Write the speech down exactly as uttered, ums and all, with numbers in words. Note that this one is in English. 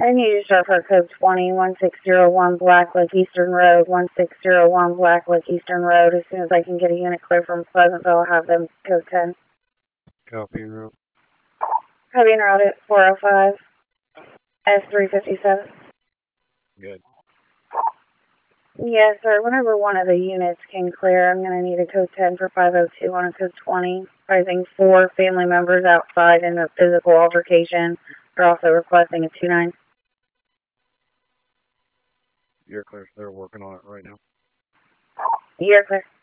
I need to start for code twenty, one six zero one Black Lake Eastern Road, one six zero one Black Lake Eastern Road. As soon as I can get a unit clear from Pleasantville, I'll have them code ten. Copy, en route. Copy en route at four oh five, S three fifty-seven. Good. Yes, sir. Whenever one of the units can clear, I'm going to need a code ten for five oh two on a code twenty. I think four family members outside in a physical altercation. They're also requesting a two nine. You're clear. They're working on it right now. You're clear.